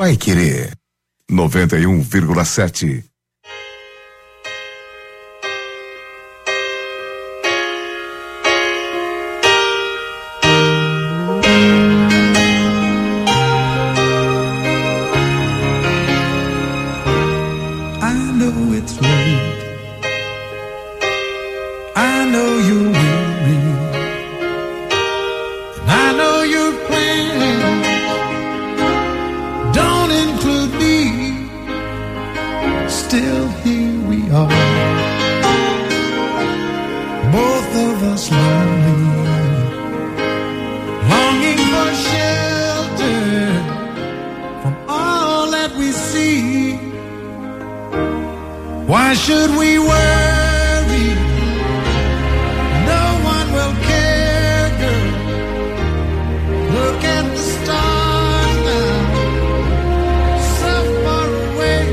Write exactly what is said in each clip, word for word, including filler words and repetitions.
Paiquerê noventa e um vírgula sete. Why should we worry? No one will care, girl. Look at the stars now, so far away.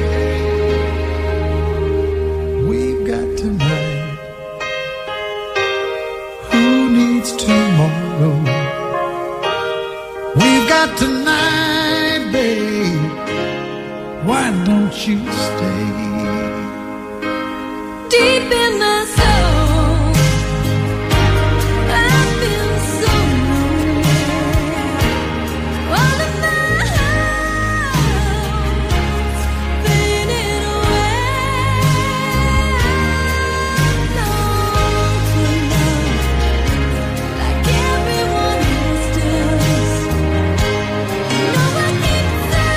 We've got tonight. Who needs tomorrow? We've got tonight, babe. Why don't you stay? Deep in my soul, I've been so lonely. All of my hopes faded away. I long for love like everyone else does. No, I keep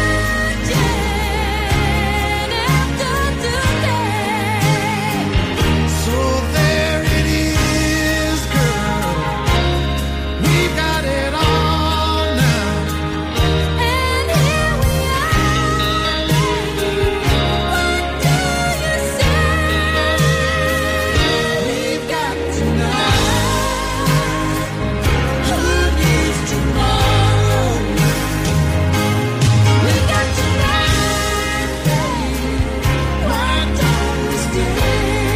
searching after today. So there it is, girl. We've got it all now. And here we are, baby. What do you say? We've got tonight. Who needs tomorrow? We've got tonight, baby. Why don't we stay?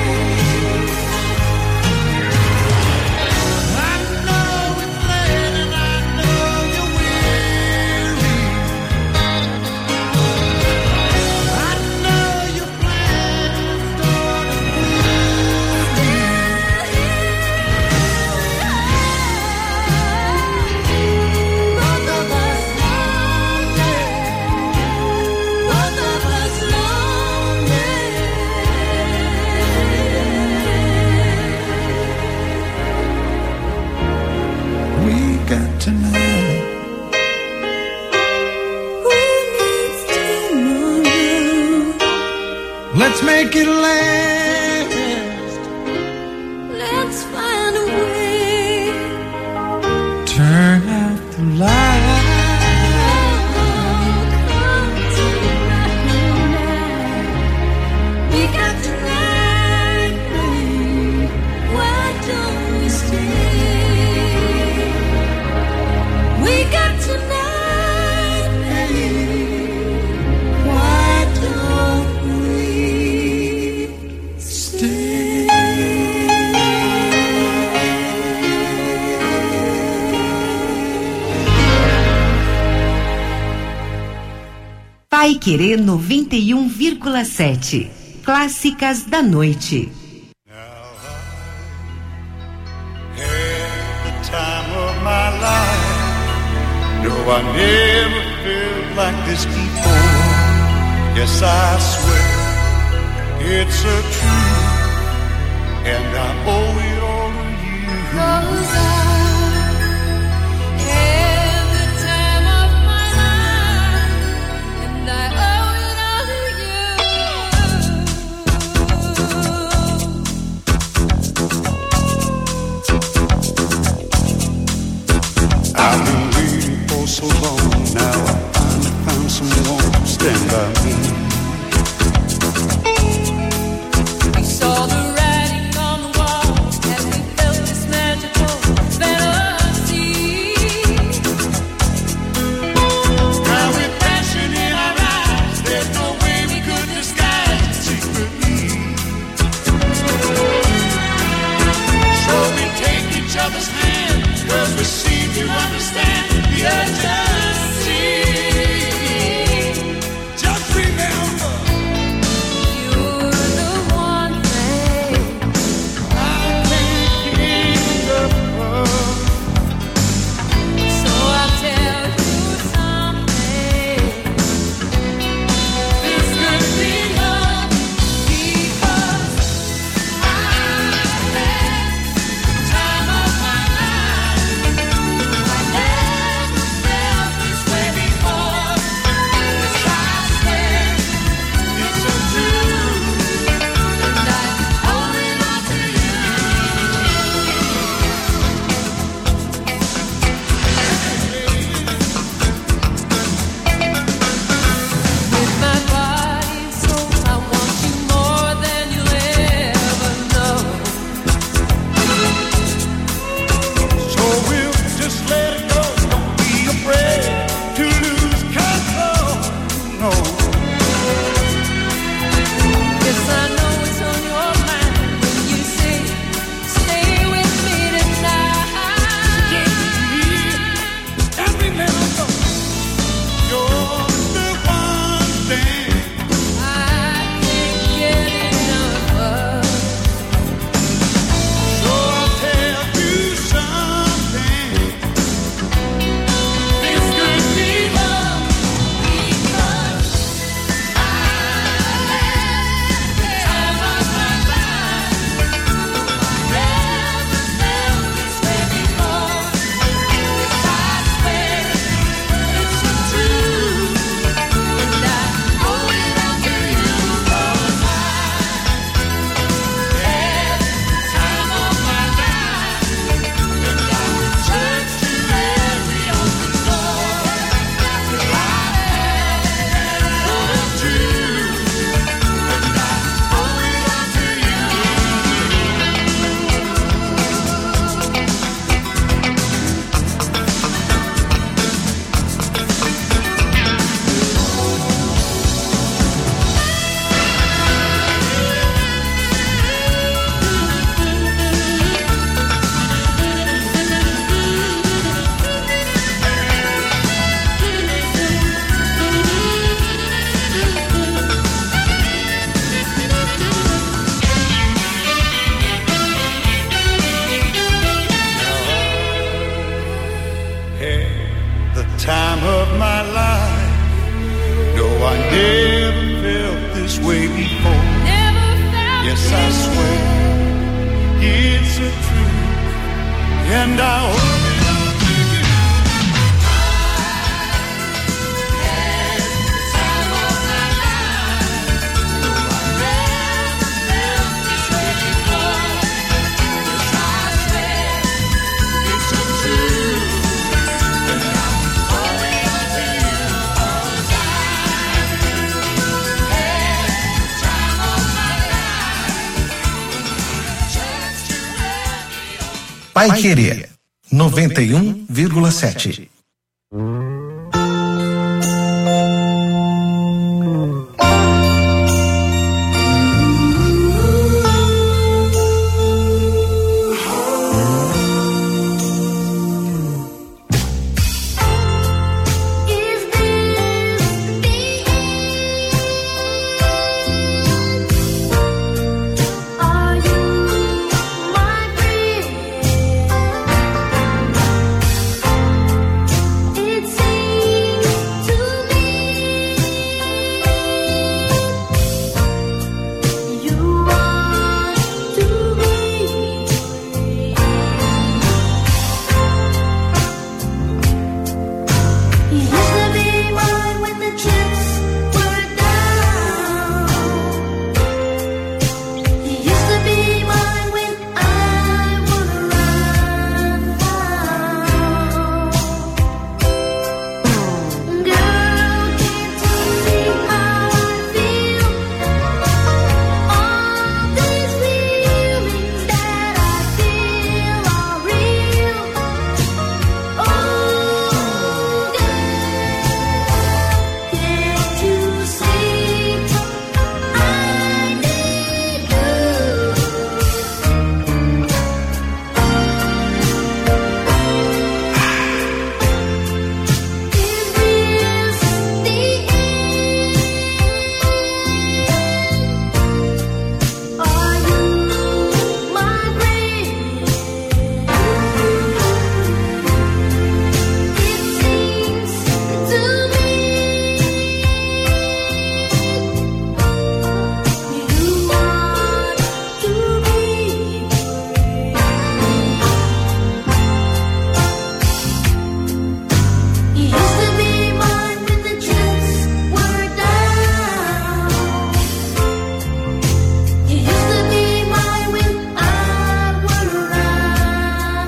I know it's late and I know you're weary. I know your plans don't include me. Both of us lonely. Both of us lonely. We got tonight. Who needs tomorrow? Let's make it last. Let's find a way. Turn out the light. Come tonight. We got tonight, babe. Why don't we stay? We got tonight, babe. Why don't we stay? Paiquerê noventa e um vírgula sete. Clássicas da noite. Had the time of my life. No, I never felt like this before. Yes, I swear it's a truth, and I owe it all to you. 'Cause I had the time of my life, and I owe it all to I've been waiting for so long. Now I finally found someone to stand by me. We saw the writing on the wall as we felt this magical fantasy. Now with passion in our eyes, there's no way we could disguise it secretly. So we take each other's hand, 'cause we seem to understand the urgency. the time of my life. No, I never felt this way before. Never felt Yes, I swear it's a truth, and I hope it don't take you. had the time of my life. No, I never felt this way before. Yes, I swear it's a truth, and I'm holding on to you 'cause I had the time of my life. Just to let me on. Pai Querer noventa e um vírgula sete. Is this the end? Are you my friend? It seems to me you want to be You used to be mine when the chips were down. You used to be mine when I was around. Girl, can't you see how I feel? All these feelings that I feel are real. Oh, can't you see I need you? Is this the end? Are you my friend? It seems to me you want to be You used to be mine when the chips were down. You used to be mine when I was around.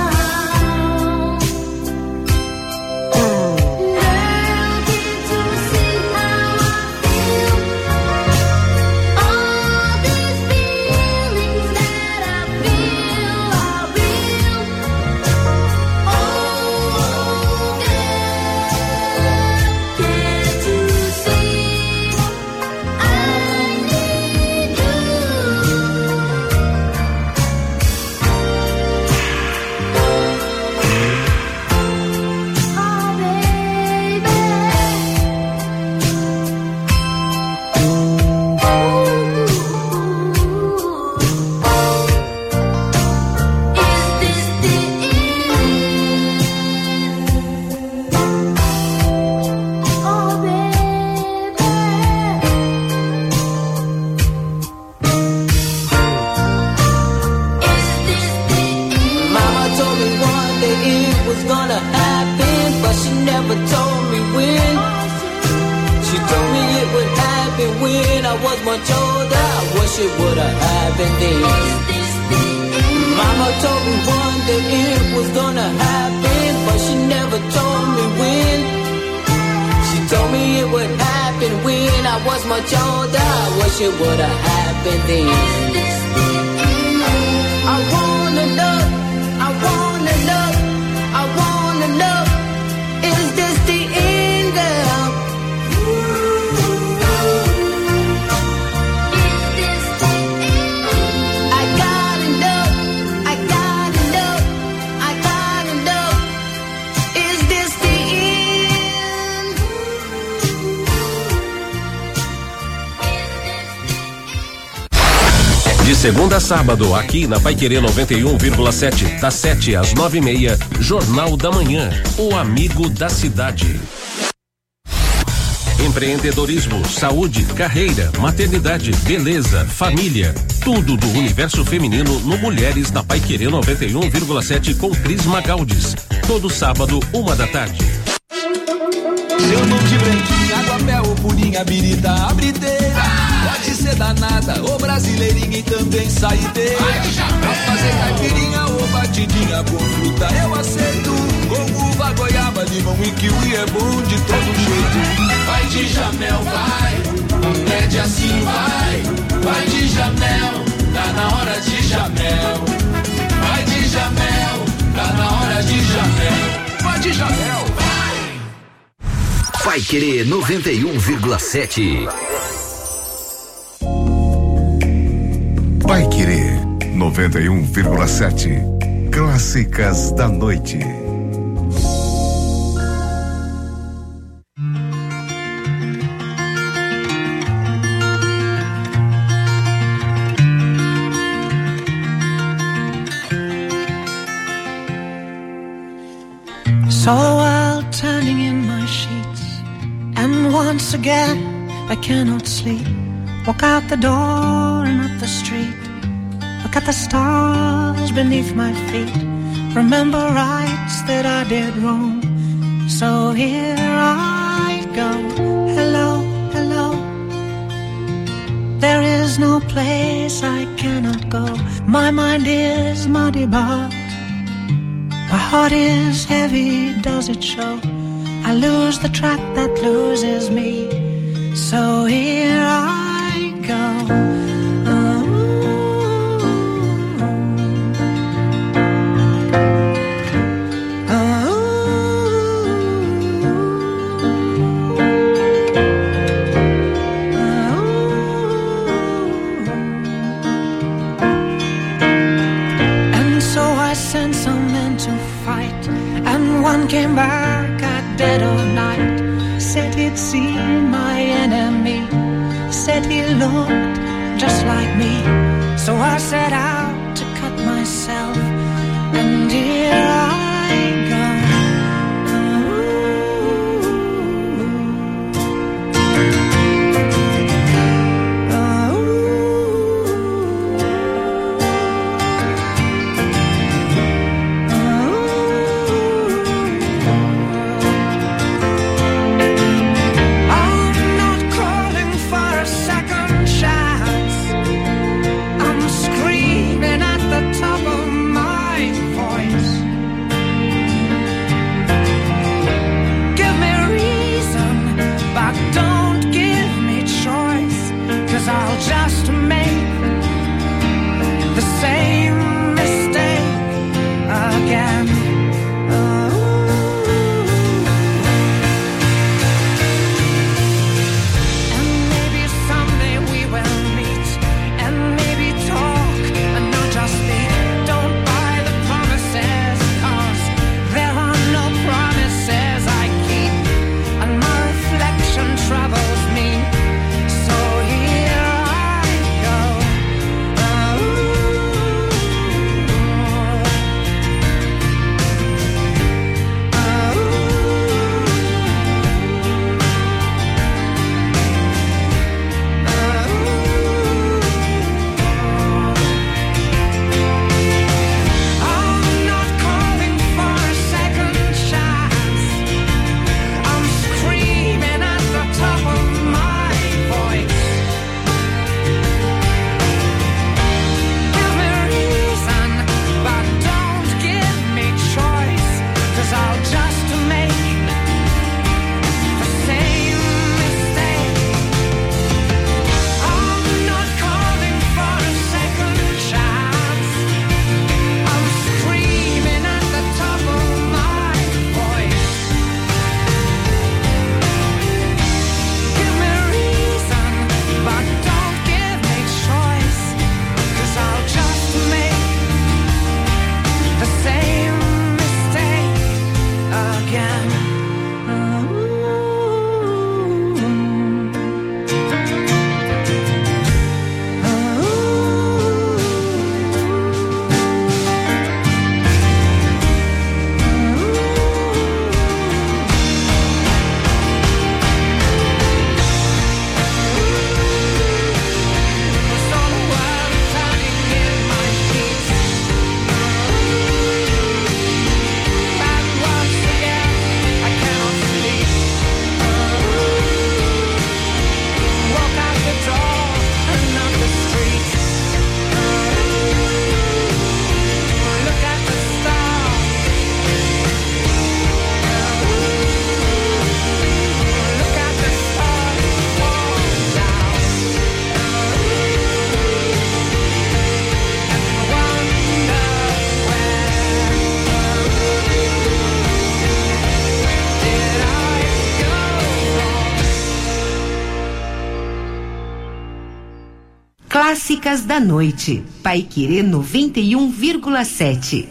Girl, can't you see how I feel? All these feelings that I feel are real. Oh, can't you see I need you? Oh, baby. Is this the end? Oh, baby. Is this the end? Mama told me one day it was gonna happen, but she never told me when. She told me it would happen when I was much older. I wish it would have happened then. Is this the end? Mama told me one day it was gonna happen, but she never told me when. She told me it would happen when I was much older. I wish it would have happened then. Is this the end? I wanna know, I wanna know, I wanna know, is this the end, girl? Is this the end? I gotta know, I gotta know, I gotta know, is this the end? Is this the end? De segunda a sábado, aqui na Paiquerê noventa e um vírgula sete, das sete às nove e meia, Jornal da Manhã, o amigo da cidade. Empreendedorismo, saúde, carreira, maternidade, beleza, família, tudo do universo feminino no Mulheres na Paiquerê noventa e um vírgula sete com Cris Magaldes. Todo sábado, uma da tarde. Seu nome de branquinha, aguapé ou purinha, birita, abriteira. Pode ser danada ou brasileirinha e também saideira. Pra fazer caipirinha ou batidinha com fruta eu aceito. Com uva, goiaba, limão e kiwi é bom de todo jeito. Vai de Jamel, vai, pede assim, vai. Vai de Jamel, tá na hora de Jamel. Vai de Jamel, tá na hora de Jamel. Vai de Jamel, vai. Paiquerê noventa e um vírgula sete. Paiquerê noventa e um vírgula sete. Clássicas da noite. So while turning in my sheets, and once again I cannot sleep, walk out the door and up the street, look at the stars beneath my feet, remember rights that I did wrong, so here I go. Hello, hello, there is no place I cannot go. My mind is muddy but my heart is heavy, does it show? I lose the track that loses me, so here I go. And so I sent some men to fight, and one came back at dead of night, said he'd seen my enemy, said he looked just like me, so I set out to cut myself, and here I go. Top of Clássicas da Noite. Paiquerê noventa e um vírgula sete.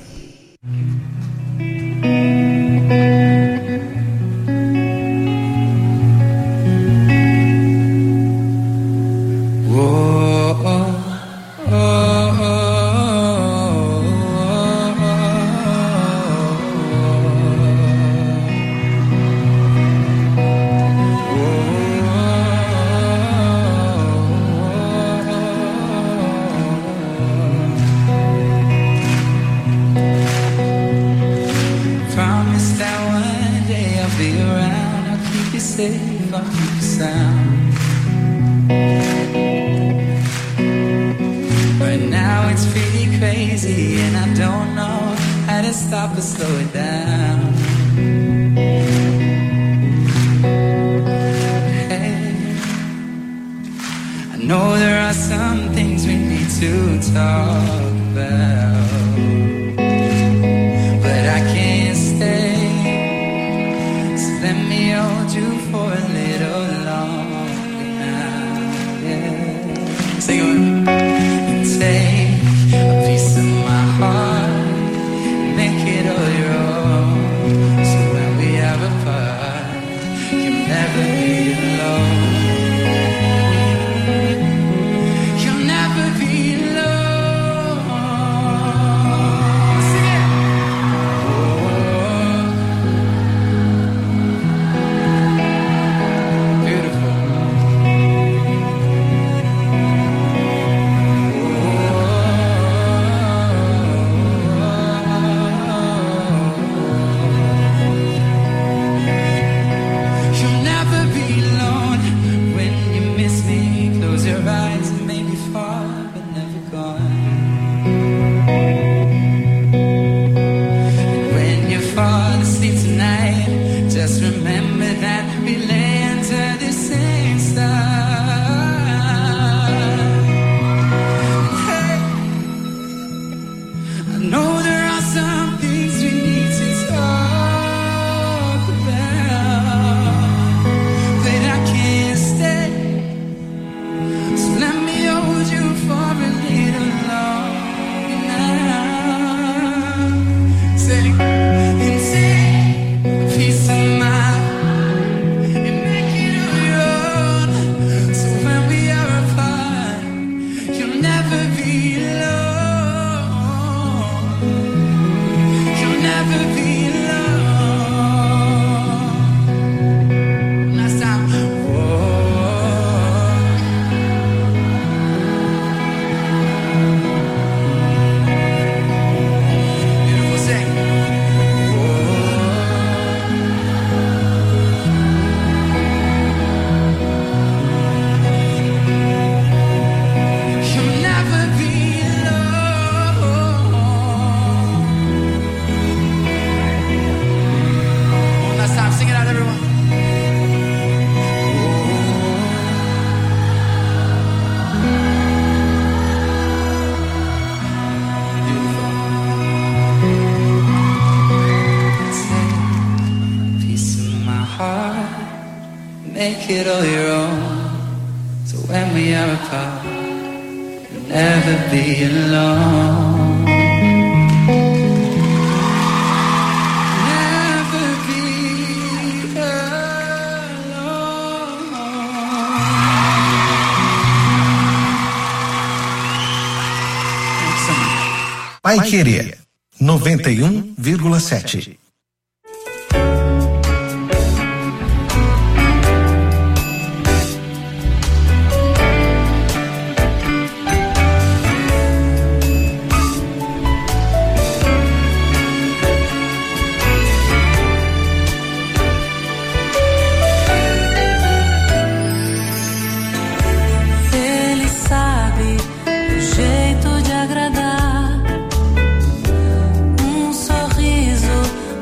Make it all your own. So when we are apart, you'll never be alone. Never be alone. Paiquerê noventa e um vírgula sete. Um sorriso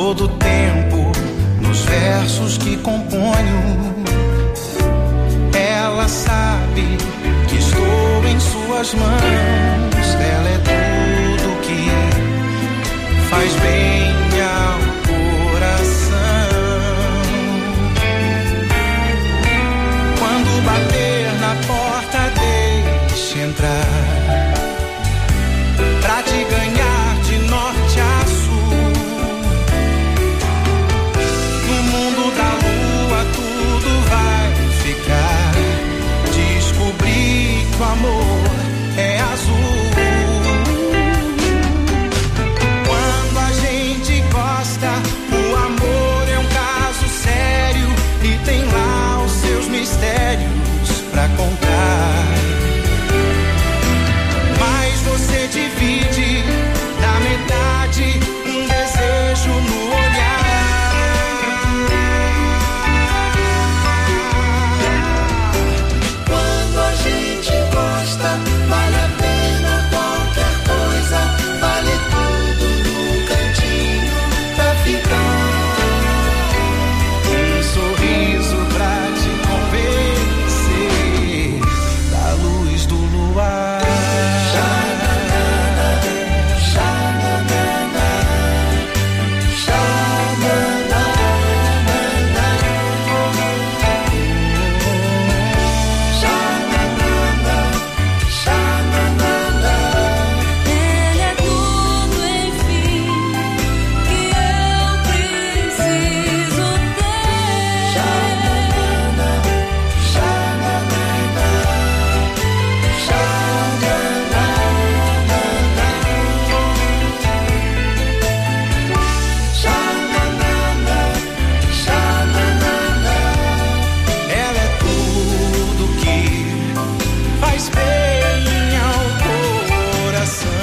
todo tempo nos versos que componho. Ela sabe que estou em suas mãos. Ela é tudo que faz bem ao coração. Quando bater na porta, deixe entrar, pra te ganhar de norte a sul. No mundo da lua tudo vai ficar. Descobri que o amor é azul. Quando a gente gosta, o amor é um caso sério e tem lá os seus mistérios pra contar. Mas você divide na metade um desejo no olhar. Quando a gente gosta, vale a pena qualquer coisa, vale tudo no cantinho pra ficar. Um sorriso pra te convencer da luz do luar. Ele é tudo, enfim, que eu preciso ter. Ela é tudo que faz bem ao coração.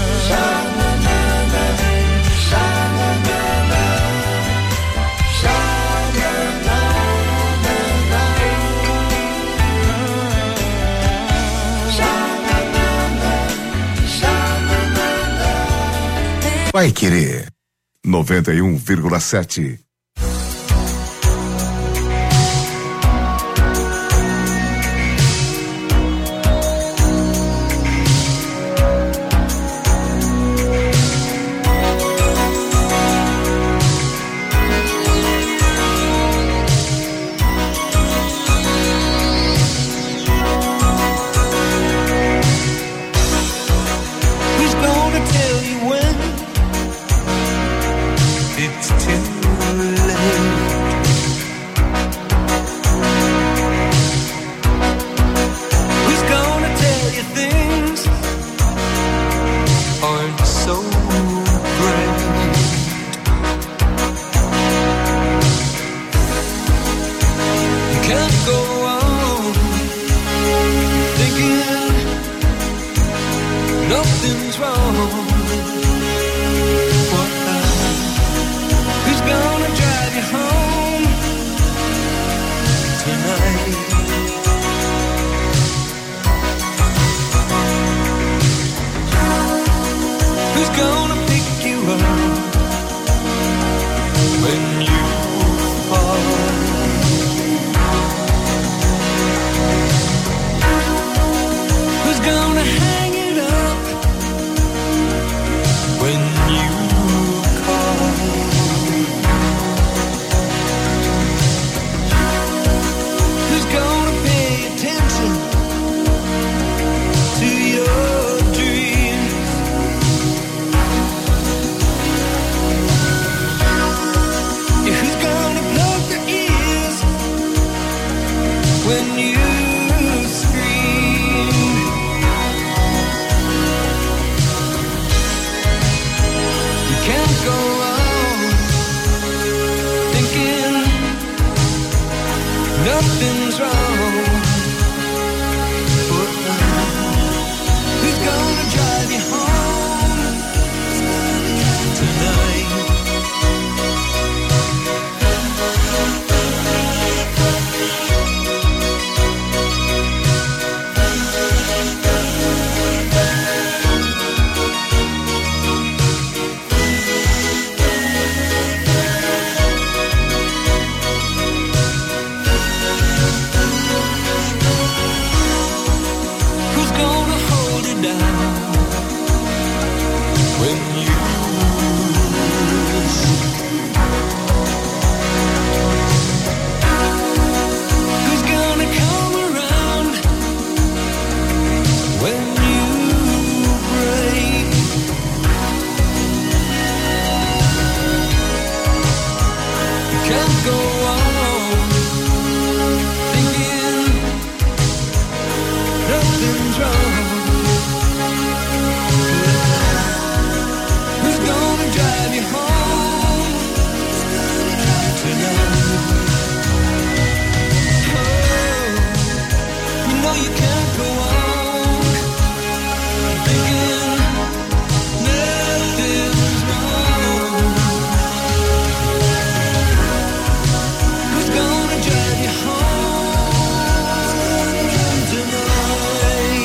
Vai Querer noventa e um vírgula sete. Who's gonna tell you when it's too late? Who's gonna tell you things aren't so great? You can't go on thinking nothing's wrong. What now? Who's gonna drive you home tonight? Who's gonna pick you up when you fall? Who's gonna hang it up when you call? Who's gonna pay attention to your dreams? Yeah, who's gonna plug their ears when you scream? You can't go on thinking nothing's wrong. But who's gonna drive you home tonight? can't go on thinking nothing's wrong. Who's gonna drive you home tonight? Oh, you know you can't go on thinking nothing's wrong. Who's gonna drive you home tonight?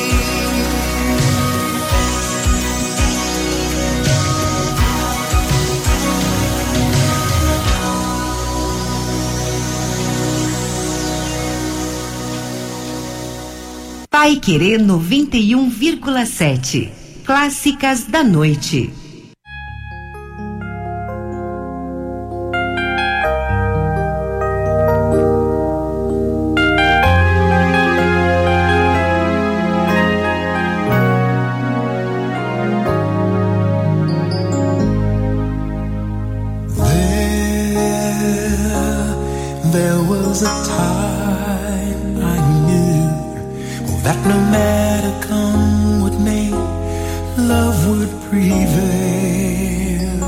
Paiquerê noventa e um vírgula sete. Clássicas da noite. There was a time I knew that no matter come what may, love would prevail.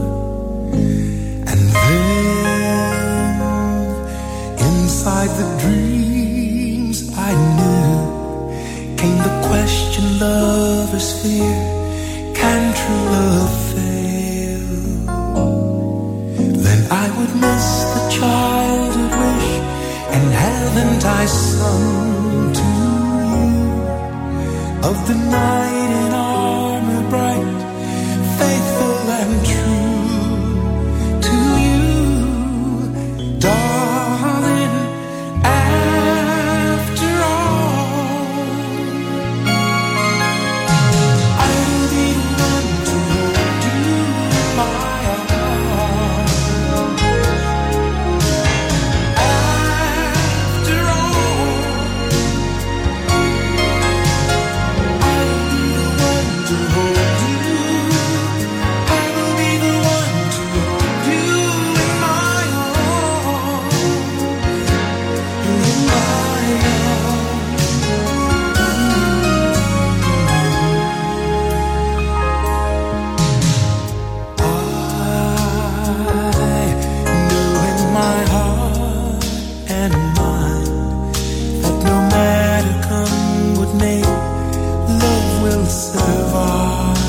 And then, inside the dreams I knew, came the question lovers fear, can true love fail? Then I would miss the childhood wish, and haven't I sung to you of the knight in armor bright, faithful and true to you, darling, after all, I'll be the one to hold you in my arms. After all, I'll be the one to hold you. I will be the one to hold you in my arms, in my arms. I know in my heart and mind that no matter come what may, love will survive.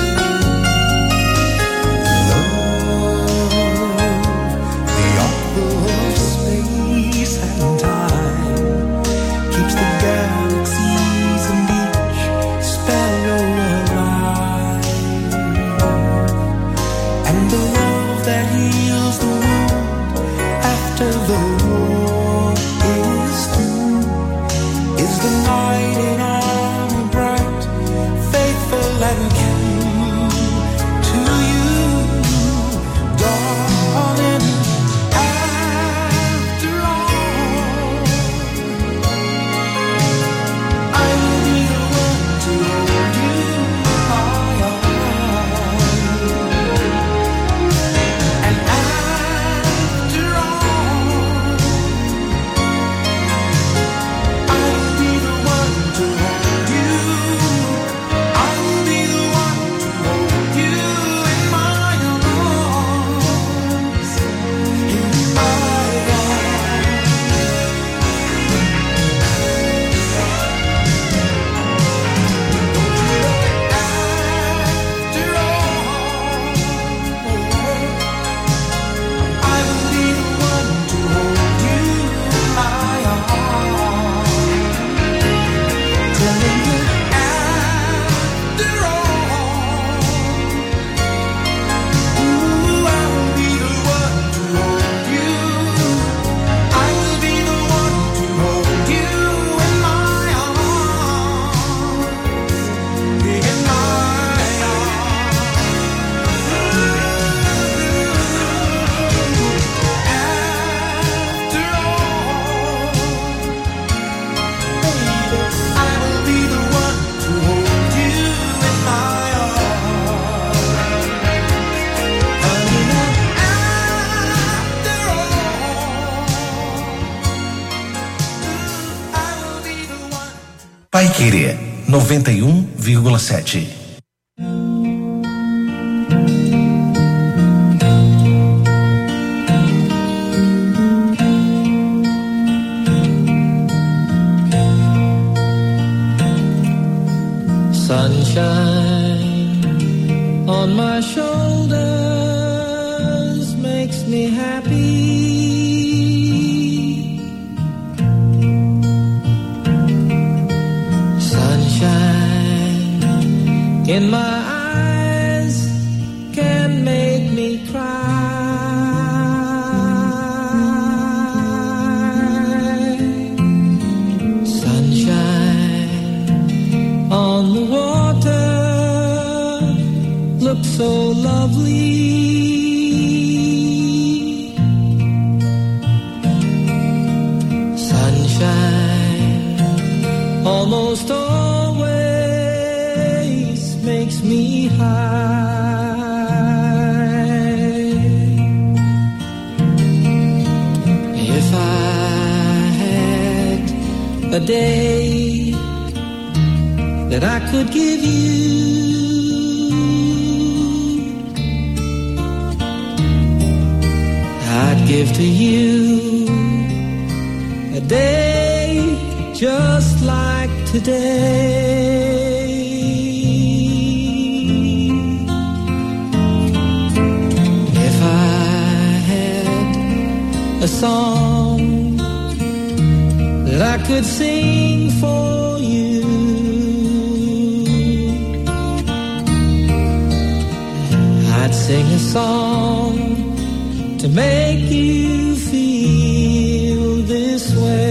Love, the author of space and time, keeps the galaxies and each sparrow alive. And the love that heals the wound after the war is through is the night in armor bright, faithful and true to you, darling. After all, I will be the one to hold you in my arms. And after Paiquerê noventa e um vírgula sete. Sunshine on my shoulders makes me happy. Sunshine in my eyes can make me cry. Sunshine on the water looks so lovely. Sunshine almost always makes me high. If I had a day that I could give you, I'd give to you a day just like today. If I had a song that I could sing for you, I'd sing a song to make you feel this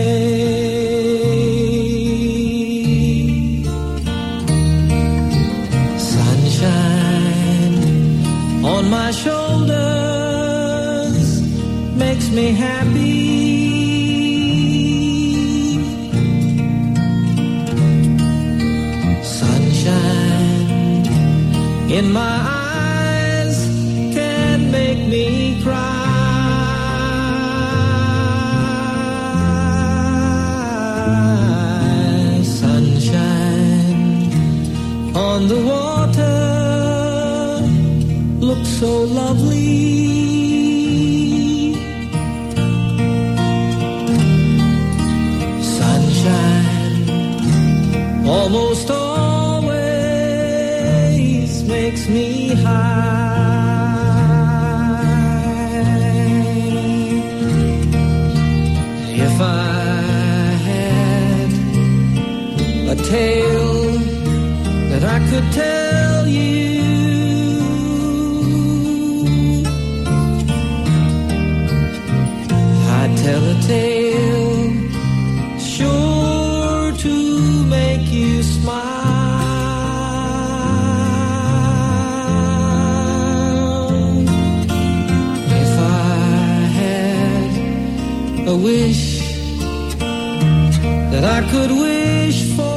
way. Sunshine on my shoulders makes me happy. Sunshine in my eyes can make me cry. On the water looks so lovely. Sunshine almost always makes me high. If I had a tale that I could tell you, I'd tell a tale sure to make you smile. If I had a wish that I could wish for,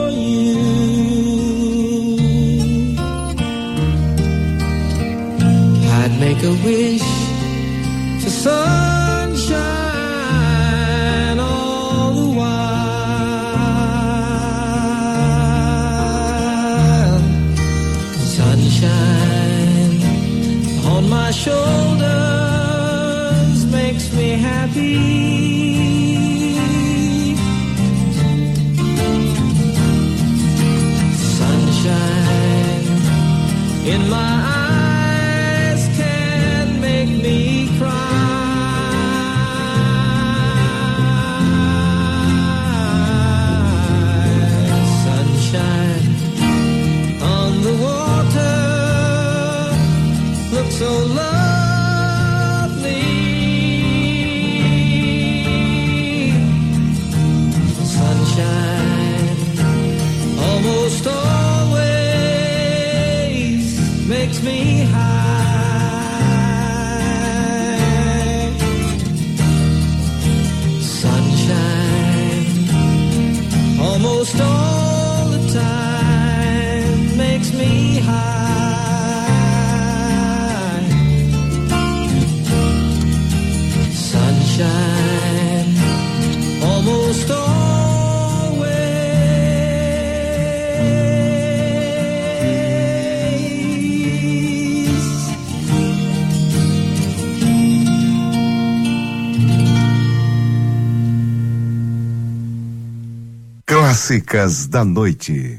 make a wish for sunshine all the while. Sunshine on my shoulders makes me happy. Sunshine in my eyes me cry. Sunshine on the water looks so lovely. Sunshine almost always makes me Clássicas da Noite.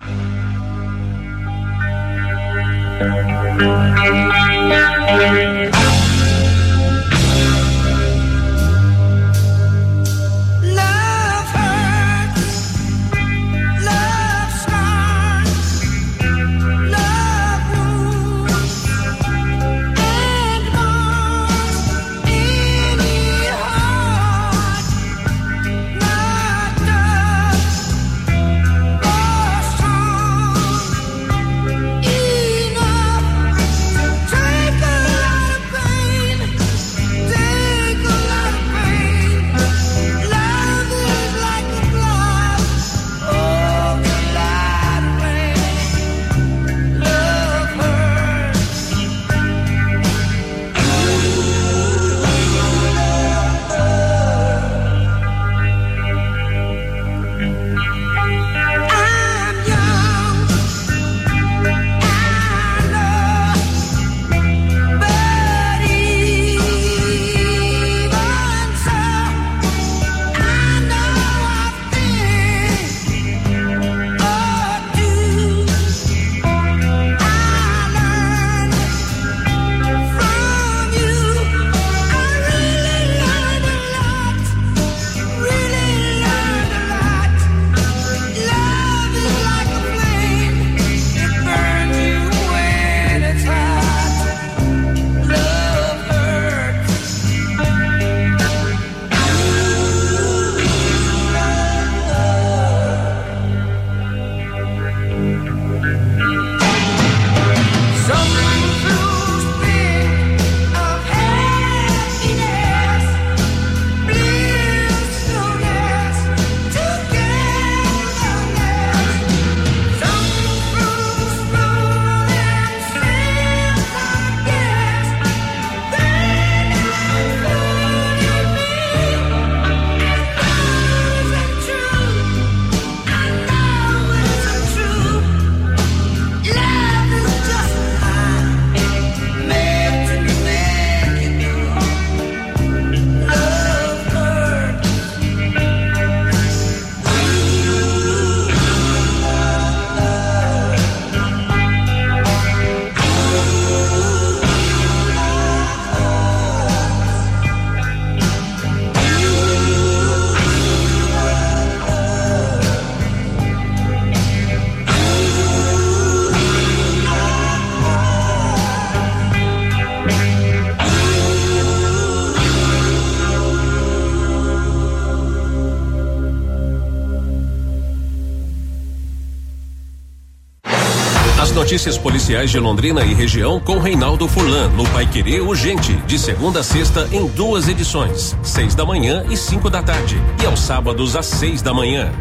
Notícias policiais de Londrina e região com Reinaldo Furlan, no Paiquerê Urgente, de segunda a sexta em duas edições, seis da manhã e cinco da tarde, e aos sábados às seis da manhã.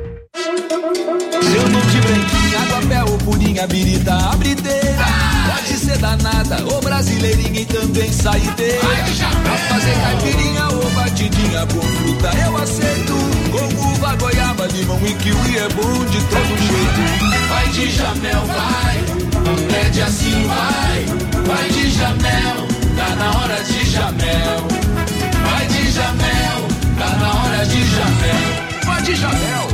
Chamam de branquinha, água, ou purinha, birita, abrideira. Pode ser danada, ou brasileirinha e também saideira. Pra fazer caipirinha ou batidinha com fruta eu aceito. Com uva, goiaba, limão e kiwi é bom de todo jeito. Vai de Jamel, vai, pede assim, vai. Vai de Jamel, tá na hora de Jamel. Vai de Jamel, tá na hora de Jamel. Vai de Jamel,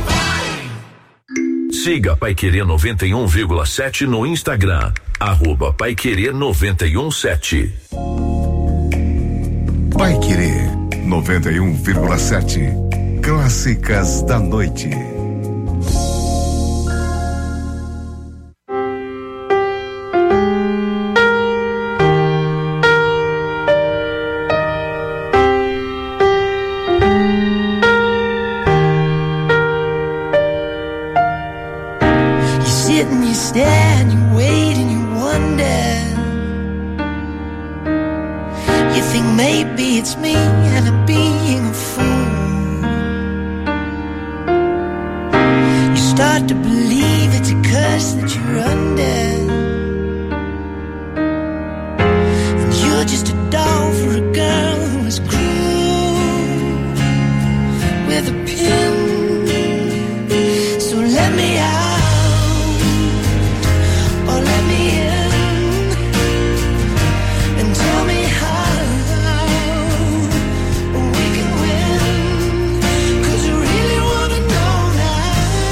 vai. Siga Paiquerê noventa e um vírgula sete no Instagram, arroba Paiquerê noventa e um sete. Paiquerê noventa e um vírgula sete. Clássicas da Noite. Cause I really wanna know now.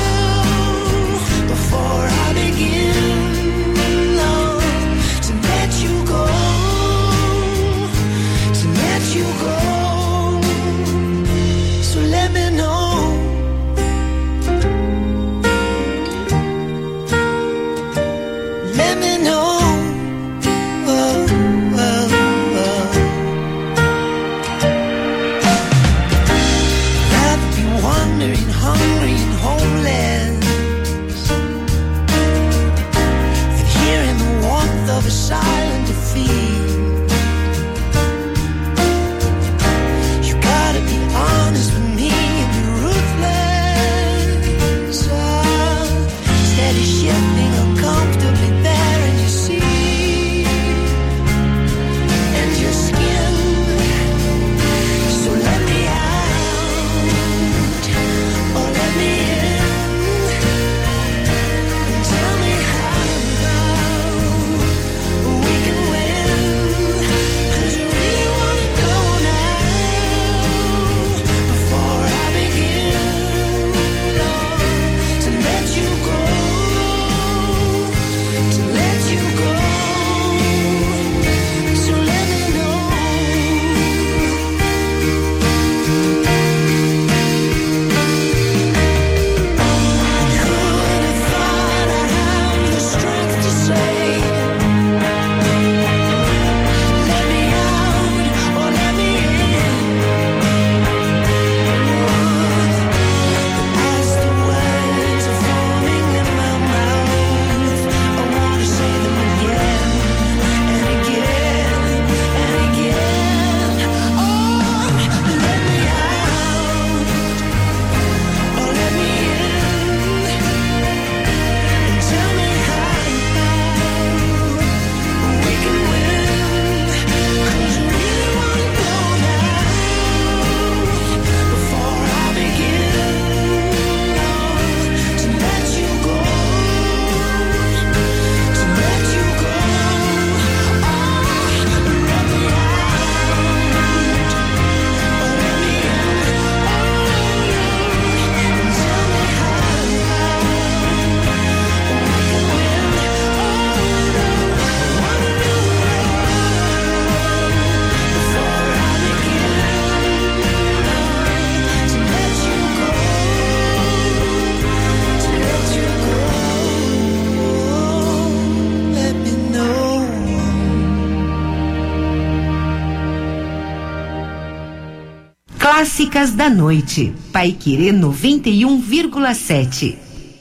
Clássicas da Noite, Paiquerê noventa e um vírgula sete.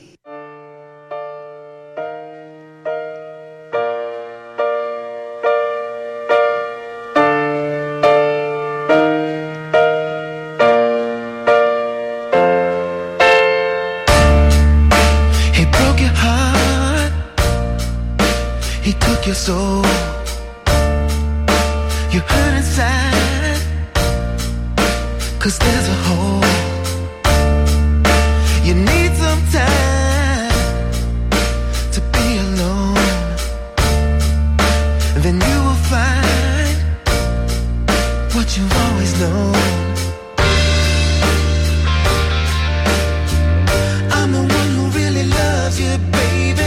He broke your heart, he took your soul. You hurt inside, 'cause there's a hole. You need some time to be alone, and then you will find what you've always known. I'm the one who really loves you, baby.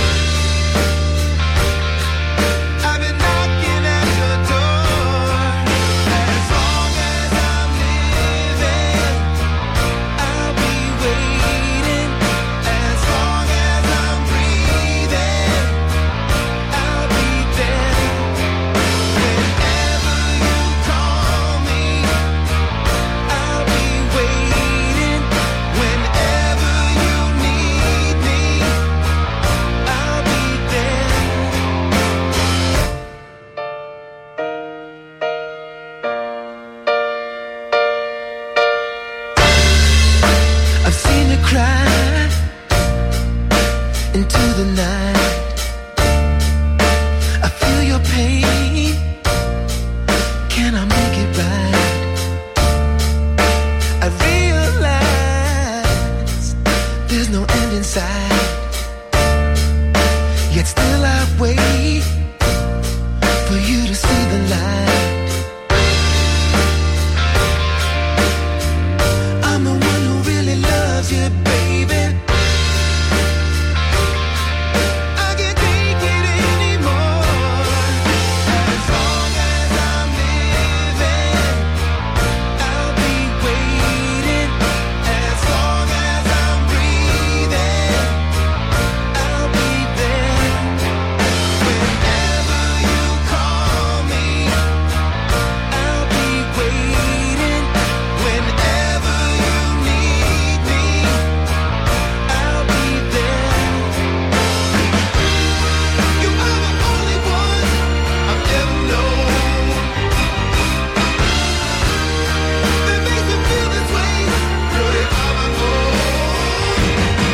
I've been knocking at your door. As long as I'm living, I'll be waiting. As long as I'm breathing, I'll be there. Whenever you call me, I'll be waiting. Whenever you need me, I'll be there. I've seen you cry into the night. I feel your pain. Can I make it right? I realize there's no end in sight. Yet still I wait for you to see the light. I'm the one who really loves you, baby. I can't take it anymore. As long as I'm living, I'll be waiting. As long as I'm breathing, I'll be there. Whenever you call me, I'll be waiting. Whenever you need me, I'll be there. You are the only one I've ever known that makes me feel this way. Really on my own.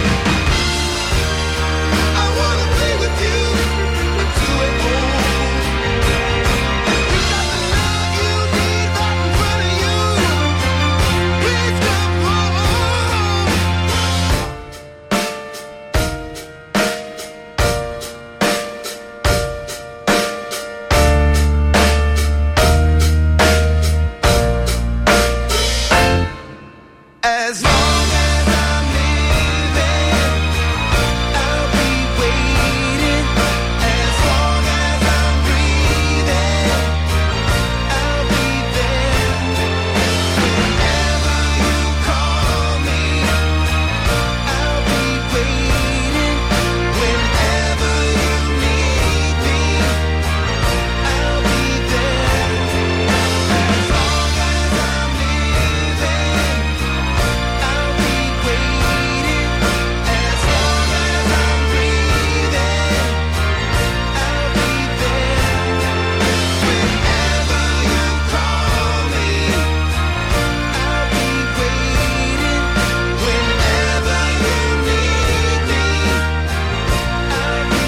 I wanna play with you until we're old. You got the love you need right in front of you. Please come home. As long as I'm living, I'll be waiting. As long as I'm breathing, I'll be there. Whenever you call me, I'll be waiting. Whenever you need me, I'll be there. As long as I'm living, I'll be waiting. As long as I'm breathing, I'll be there. Whenever you call me, I'll be waiting. Whenever you need me, I'll be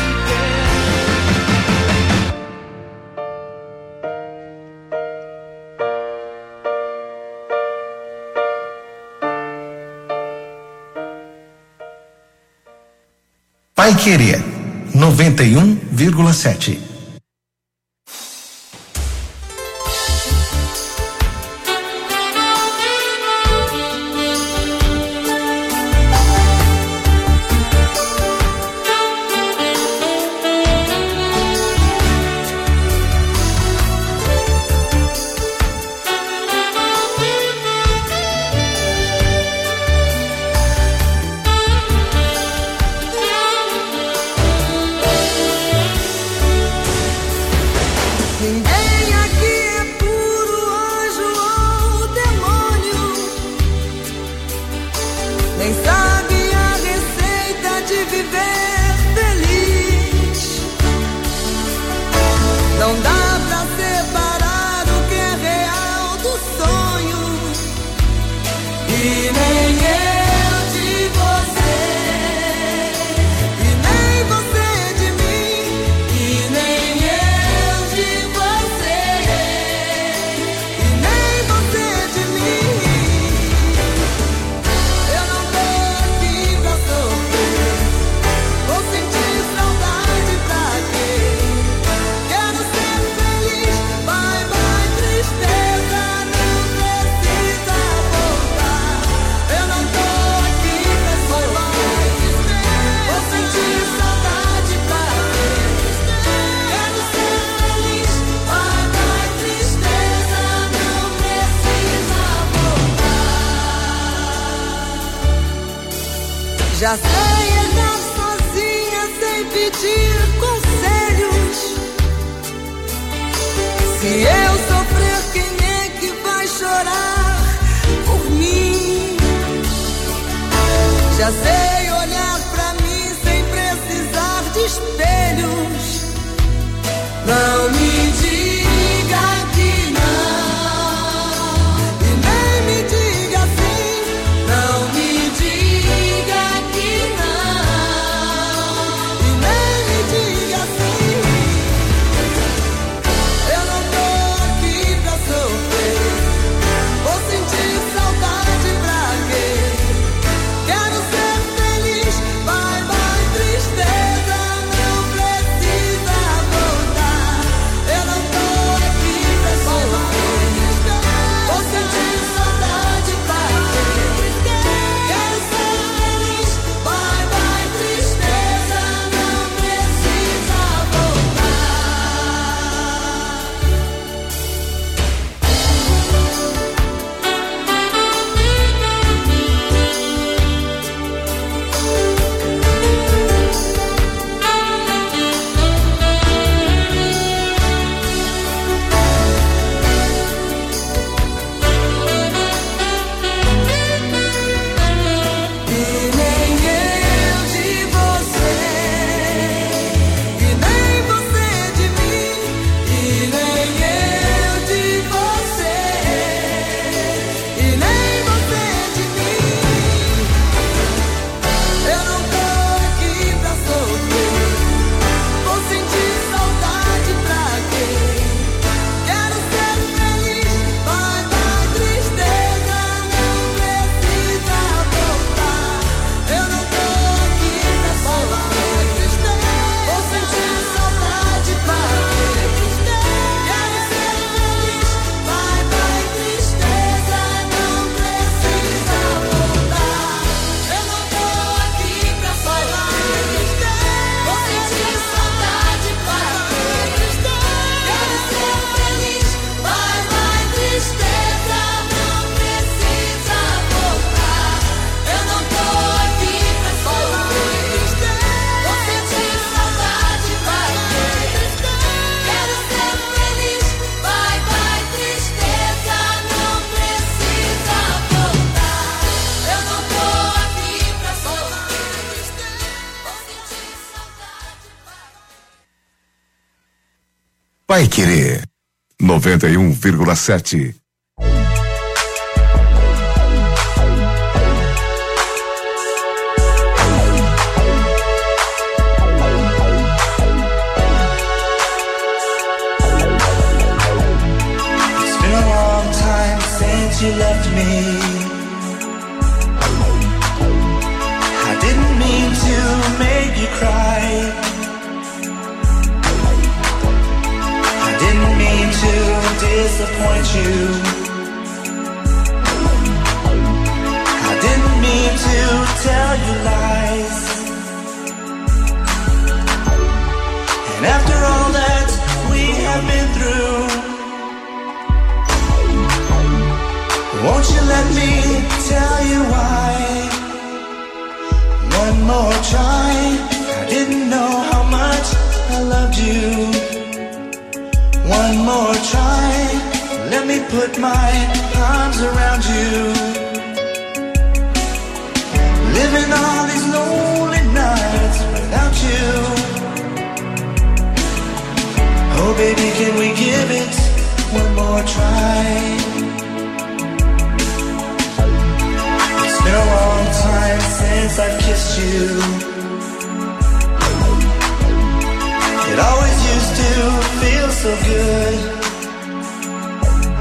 Pai Querer noventa e um vírgula sete. Já sei andar sozinha sem pedir conselhos. Se eu sofrer, quem é que vai chorar por mim? Já sei olhar pra mim sem precisar de espelhos. Não me diga que não, e nem me diga assim. Não me diga que não, e nem me diga assim. Eu não tô aqui pra sofrer, vou sentir saudade pra quê? Quero ser feliz, vai, vai, tristeza, não precisa voltar. Eu não tô aqui pra sofrer, vou sentir saudade pra quê? Quero ser feliz, vai, vai, tristeza, não precisa voltar. E nem eu de você, e nem você de mim, e nem eu de você, e nem você de mim. Eu não tô aqui pra sofrer, vou sentir saudade pra quê? Quero ser feliz, vai, vai, tristeza, não precisa voltar. Eu não tô aqui pra sofrer, vou sentir saudade pra quê? Quero ser feliz, vai, vai, tristeza, não precisa voltar. Eu não tô aqui pra sofrer, vou sentir saudade pra quê? Quero ser feliz, vai, vai, tristeza, não precisa voltar. Eu não tô aqui pra sofrer, vou sentir saudade pra quê? Quero ser feliz, vai, vai, tristeza, não precisa voltar. Eu não tô aqui pra sofrer, vou sentir saudade pra Pai Querer noventa e um vírgula sete. It's been a long time since you left me. I didn't mean to make you cry. I didn't mean to disappoint you. I didn't mean to tell you lies. And after all that we have been through, won't you let me tell you why? One more try. I didn't know how much I loved you. One more try. Let me put my arms around you. Living all these lonely nights without you. Oh baby, can we give it one more try? It's been a long time since I've kissed you. It always used to feel so good.